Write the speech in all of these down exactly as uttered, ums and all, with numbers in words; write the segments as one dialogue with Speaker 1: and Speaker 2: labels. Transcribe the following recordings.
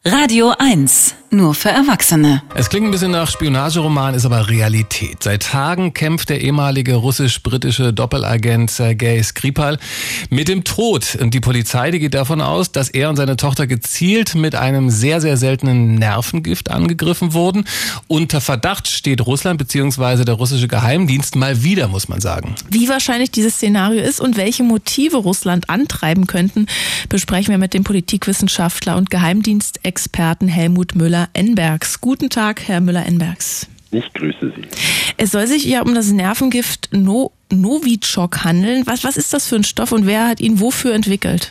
Speaker 1: Radio eins, nur für Erwachsene.
Speaker 2: Es klingt ein bisschen nach Spionageroman, ist aber Realität. Seit Tagen kämpft der ehemalige russisch-britische Doppelagent Sergei Skripal mit dem Tod. Und die Polizei, die geht davon aus, dass er und seine Tochter gezielt mit einem sehr, sehr seltenen Nervengift angegriffen wurden. Unter Verdacht steht Russland bzw. der russische Geheimdienst mal wieder, muss man sagen.
Speaker 3: Wie wahrscheinlich dieses Szenario ist und welche Motive Russland antreiben könnten, besprechen wir mit dem Politikwissenschaftler und Geheimdienstexperten Helmut Müller-Enbergs. Guten Tag, Herr Müller-Enbergs.
Speaker 4: Ich grüße Sie.
Speaker 3: Es soll sich ja um das Nervengift no- Novichok handeln. Was, was ist das für ein Stoff und wer hat ihn wofür entwickelt?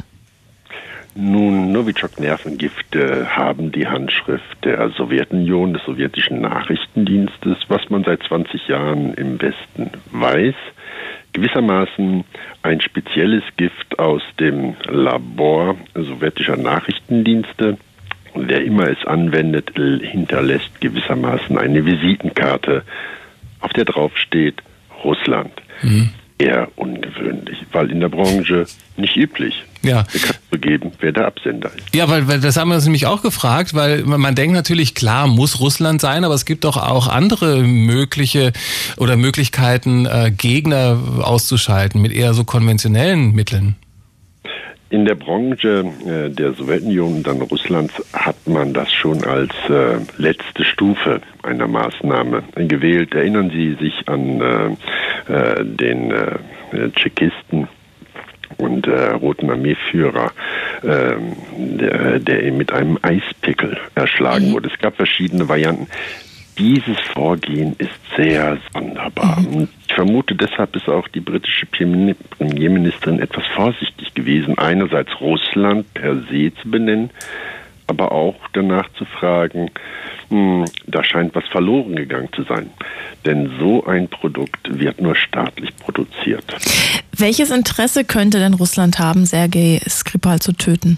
Speaker 4: Nun, Novichok-Nervengifte haben die Handschrift der Sowjetunion, des sowjetischen Nachrichtendienstes, was man seit zwanzig Jahren im Westen weiß. Gewissermaßen ein spezielles Gift aus dem Labor sowjetischer Nachrichtendienste. Wer immer es anwendet, hinterlässt gewissermaßen eine Visitenkarte, auf der drauf steht Russland. Mhm. Eher ungewöhnlich, weil in der Branche nicht üblich.
Speaker 2: Ja.
Speaker 4: Bekannt zu geben, wer der Absender ist.
Speaker 2: Ja, weil, weil das haben wir uns nämlich auch gefragt, weil man, man denkt natürlich, klar, muss Russland sein, aber es gibt doch auch andere mögliche oder Möglichkeiten, äh, Gegner auszuschalten mit eher so konventionellen Mitteln.
Speaker 4: In der Branche äh, der Sowjetunion und dann Russlands hat man das schon als äh, letzte Stufe einer Maßnahme gewählt. Erinnern Sie sich an äh, äh, den äh, Tschechisten und äh, Roten Armeeführer, äh, der, der mit einem Eispickel erschlagen wurde. Es gab verschiedene Varianten. Dieses Vorgehen ist sehr sonderbar. Und ich vermute, deshalb ist auch die britische Premierministerin etwas vorsichtig gewesen, einerseits Russland per se zu benennen, aber auch danach zu fragen, mh, da scheint was verloren gegangen zu sein. Denn so ein Produkt wird nur staatlich produziert.
Speaker 3: Welches Interesse könnte denn Russland haben, Sergei Skripal zu töten?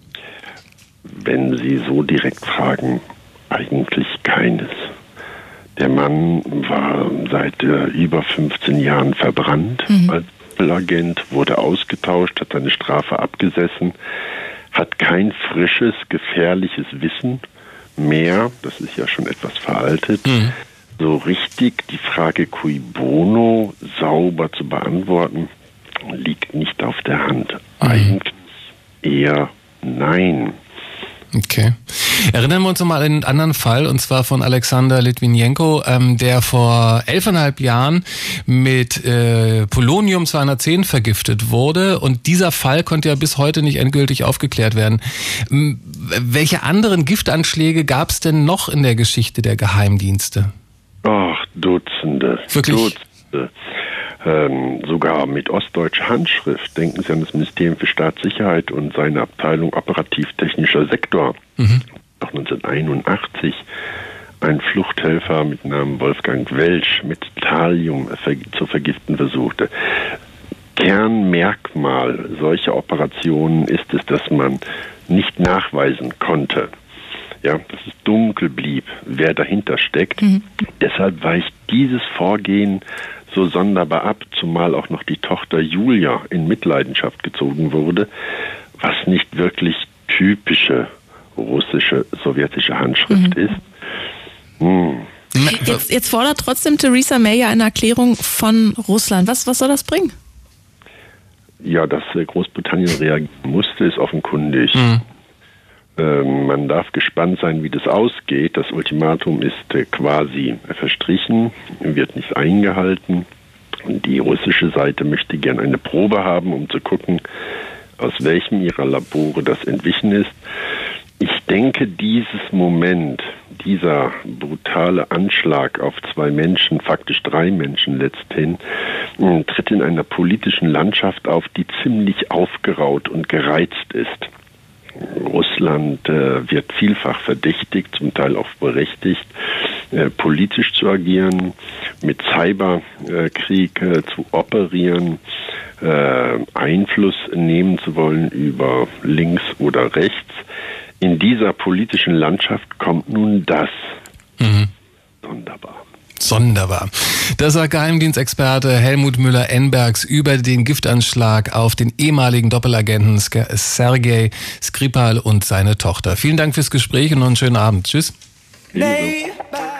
Speaker 4: Wenn Sie so direkt fragen, eigentlich keines. Der Mann war seit äh, über fünfzehn Jahren verbrannt mhm. als Doppelagent, wurde ausgetauscht, hat seine Strafe abgesessen, hat kein frisches, gefährliches Wissen mehr, das ist ja schon etwas veraltet, mhm. so richtig die Frage cui bono sauber zu beantworten, liegt nicht auf der Hand. Mhm. Eigentlich eher nein.
Speaker 2: Okay. Erinnern wir uns nochmal an einen anderen Fall, und zwar von Alexander Litwinenko, ähm, der vor elfeinhalb Jahren mit äh, Polonium zweihundertzehn vergiftet wurde, und dieser Fall konnte ja bis heute nicht endgültig aufgeklärt werden. M- welche anderen Giftanschläge gab es denn noch in der Geschichte der Geheimdienste?
Speaker 4: Ach, Dutzende.
Speaker 2: Wirklich?
Speaker 4: Dutzende. Ähm, sogar mit ostdeutscher Handschrift. Denken Sie an das Ministerium für Staatssicherheit und seine Abteilung operativ-technischer Sektor. Mhm. Auch neunzehnhunderteinundachtzig ein Fluchthelfer mit Namen Wolfgang Welsch mit Thallium ver- zu vergiften versuchte. Kernmerkmal solcher Operationen ist es, dass man nicht nachweisen konnte. Ja, dass es dunkel blieb, wer dahinter steckt. Mhm. Deshalb weicht dieses Vorgehen so sonderbar ab, zumal auch noch die Tochter Julia in Mitleidenschaft gezogen wurde, was nicht wirklich typische russische, sowjetische Handschrift mhm. ist. Hm.
Speaker 3: Jetzt, jetzt fordert trotzdem Theresa May ja eine Erklärung von Russland. Was, was soll das bringen?
Speaker 4: Ja, dass Großbritannien reagieren musste, ist offenkundig. Mhm. Ähm, man darf gespannt sein, wie das ausgeht. Das Ultimatum ist äh, quasi verstrichen, wird nicht eingehalten. Und die russische Seite möchte gerne eine Probe haben, um zu gucken, aus welchem ihrer Labore das entwichen ist. Ich denke, dieses Moment, dieser brutale Anschlag auf zwei Menschen, faktisch drei Menschen letzthin, äh, tritt in einer politischen Landschaft auf, die ziemlich aufgeraut und gereizt ist. Russland äh, wird vielfach verdächtigt, zum Teil auch berechtigt, äh, politisch zu agieren, mit Cyberkrieg äh, zu operieren, äh, Einfluss nehmen zu wollen über links oder rechts. In dieser politischen Landschaft kommt nun das. Mhm. Wunderbar.
Speaker 2: Sonderbar. Das sagt Geheimdienstexperte Helmut Müller-Enbergs über den Giftanschlag auf den ehemaligen Doppelagenten Sergei Skripal und seine Tochter. Vielen Dank fürs Gespräch und noch einen schönen Abend. Tschüss.
Speaker 4: Ebenso.